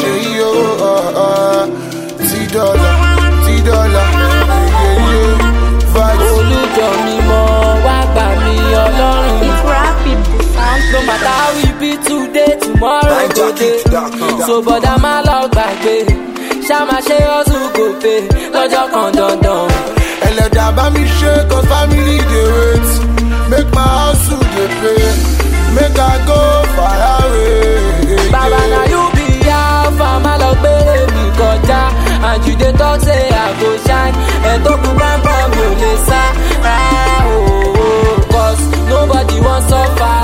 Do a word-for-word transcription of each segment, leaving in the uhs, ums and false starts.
ṣe yí o. T-Dollar, T-Dollar, olùjọ mi mọ wá gbà mí ọlọ́run. It's rapid, the sound. No matter how we be today, tomorrow go dey. So bọ̀dá má lọ gbàgbé, ṣá máa ṣe hustle go pay lọ́jọ́ kan dandan. ẹlẹ́dàá bá mi ṣe cause family dey wait. Make my hustle dey pay, make I go far away. Baba na you be alpha, má lọ gbé mi kọjá. And you dey talk say I go shine, ẹ̀ tó kú gbàgbọ́ mi ò lè sá. Ah, oh, oh, cause nobody wan suffer,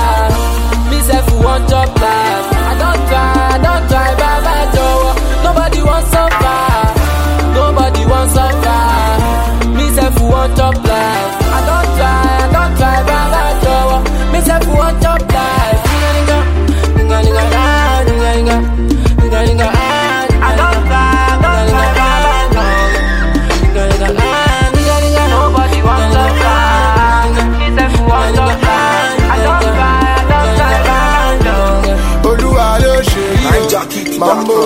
me sef wan chop life. I don try, I don try, baba jọ̀wọ́. Nobody wan suffer, nobody wan suffer, me sef wan chop life. I don try, I don try, baba jọ̀wọ́. Me sef wan chop life. Nigga, nigga, nigga, nigga, nigga, nigga, nigga, I don try, I don try, baba jọ̀wọ́. Nigga, nigga, nigga, nigga, nobody wan suffer, me sef wan chop life. I don try, I don try, baba jọ̀wọ́. Olúwa ló ṣe yí o. Mambo,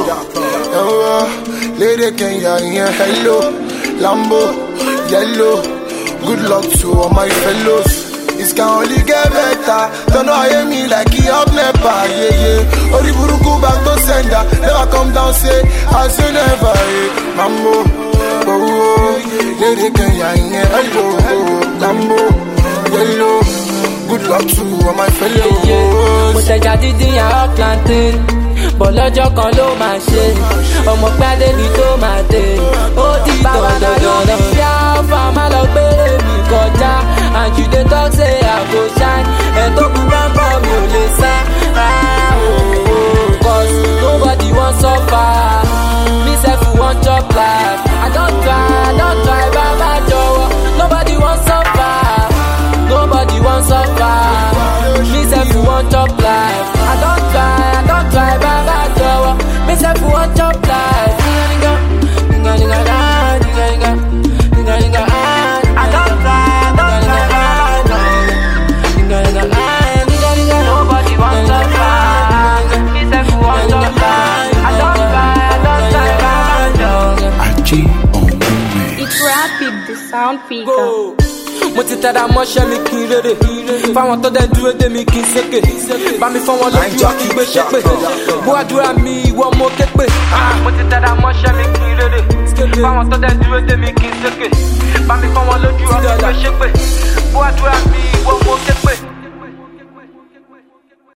ẹ̀wọ̀ lédè Kenya ìyẹn hello. Lambo, yellow, good luck to all my fellows. It can only get better. Don't know hear me like he up never, yeah, yeah. Ori buruku back to sender. Never come down, say, I say never, yeah. Mambo, oh, oh, lady Kenya, yeah, hello, Lambo, yellow, good luck to all my fellows. Mo tẹja dídín yàrá plantain, bọ̀ lọ́jọ́ kan ló máa ṣe. Ọmọ pàdé ni tó máa dé, ó di dandandandan. Bí alpha má lọ gbé mi kọjá, and you dey talk say I go shine, ẹ̀ tó kú gbàgbọ́ mi ò lè sá. Ah, oh, oh, cause nobody wan suffer, me sef wan chop life. I don try, I don try, baba jọ̀wọ́. Nobody wan suffer, nobody wan suffer, me sef wan chop life. I don try, I don try, baba jọ̀wọ́. Me sef wan chop life. Nigga, nigga, nigga, nigga, nigga, nigga, nigga, I don try, I don try, baba jọ̀wọ́. Nigga, nigga, nigga, nigga, nobody wan suffer, me sef wan chop life. I don try, I don try, baba jọ̀wọ́. Aji on the way. It's rapid, the sound figure. Go. Mo ti tẹ̀ra mọ́ṣẹ́ mi kí n rere, fáwọn tó dẹ̀ dúró dé mi kí n sékè. Bá mi fọ́ wọn lójú ọ̀kí gbé ṣépè, bó àdúrà mi ìwọ mo ké pè. Mo ti tẹ̀ra mọ́ṣẹ́ mi kí n rere, fáwọn tó dẹ̀ dúró dé mi kí n sékè. Bá mi fọ́ wọn lójú ọ̀kí gbé ṣépè, bó àdúrà mi ìwọ mo ké pè.